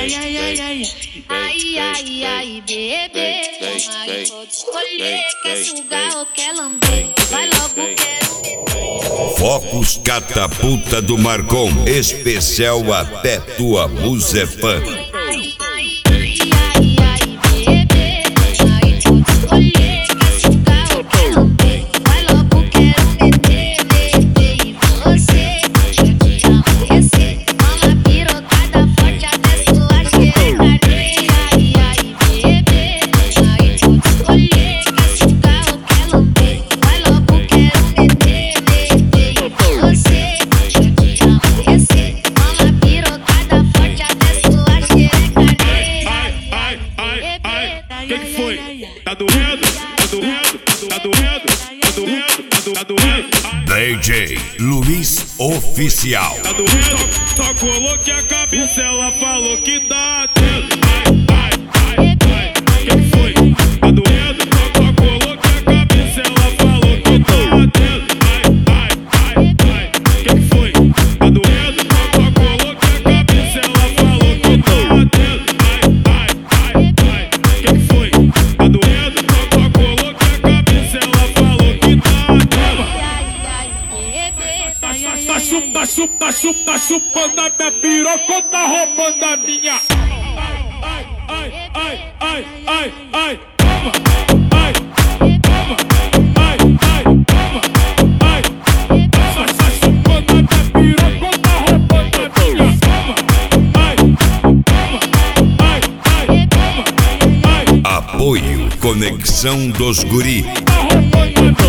Ai, bebê, aí pode escolher, quer sugar ou quer lamber. Vai logo, quero. Focus Catapulta do Marcon, especial até tua musa é fã. Que foi? Tá doendo? Tá doendo? Tá doendo? Tá doendo? Tá doendo? DJ Luiz Oficial. Tá doendo? Só coloquei a cabeça, ela falou que tá atento. Que foi? Tá doendo? Só coloquei a cabeça, ela falou que tá atento. Que foi? Tá doendo? Só coloquei a cabeça, ela falou que tá atento. Chupa, chupando a minha piroca, tá roubando a minha. Ai, toma. Ai, toma. Ai, tá chupando a minha piroca, tá roubando a minha. Apoio Conexão dos Guri. Tá roubando a minha.